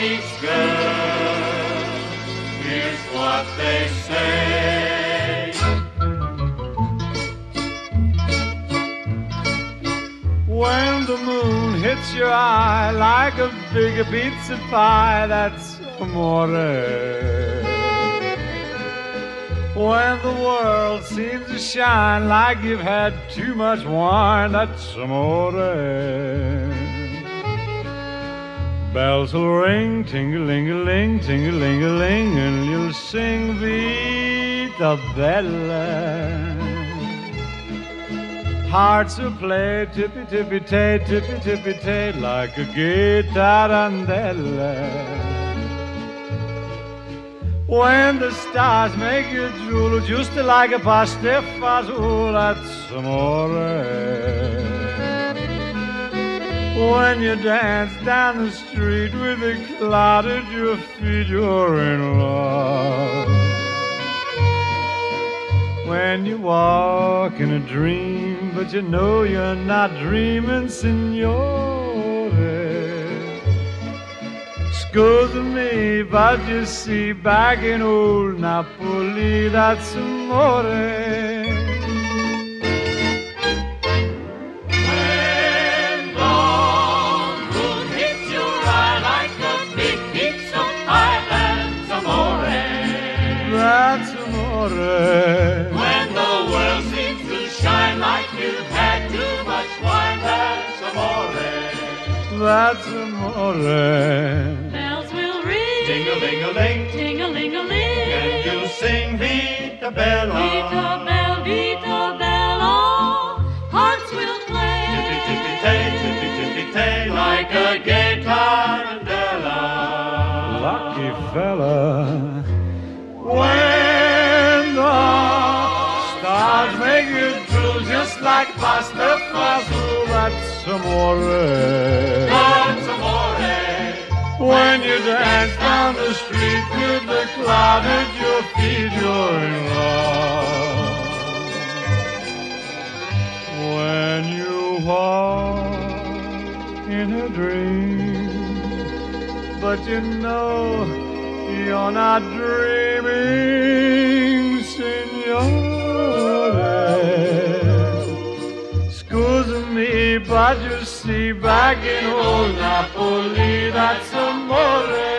meets girl, here's what they say. When the moon hits your eye like a big pizza pie, that's amore. When the world seems to shine like you've had too much wine, that's amore. Bells will ring, ting-a-ling-a-ling, ting-a-ling-a-ling, and you'll sing Vita Bella. Hearts will play tippy-tippy-tay, tippy-tippy-tay, like a gay tarantella. When the stars make you drool, just like a pasta fazool, that's amore. When you dance down the street with a cloud at your feet, you're in love. When you walk in a dream, but you know you're not dreaming, signore. Scusa me, but you see, back in old Napoli, that's amore. When the moon hits your eye like a big pizza pie, that's amore. That's amore. When the world seems to shine like you've had too much wine, that's amore. That's amore. Bells will ring, Ting-a-ling-a-ling, ting-a-ling-a-ling, and you'll sing Vita Bella. Vita Bella, Vita Bella. Hearts will play, Tippy-tippy-tay, tippy-tippy-tay, like a gay tarantella. Lucky fella. When the stars make you drool just like pasta fazool, that's amore. That's amore. When you dance down the street with the cloud at your feet, you're in love. When you walk in a dream, but you know you're not dreaming, signore. Scusa me, but you see, back in old Napoli, that's amore.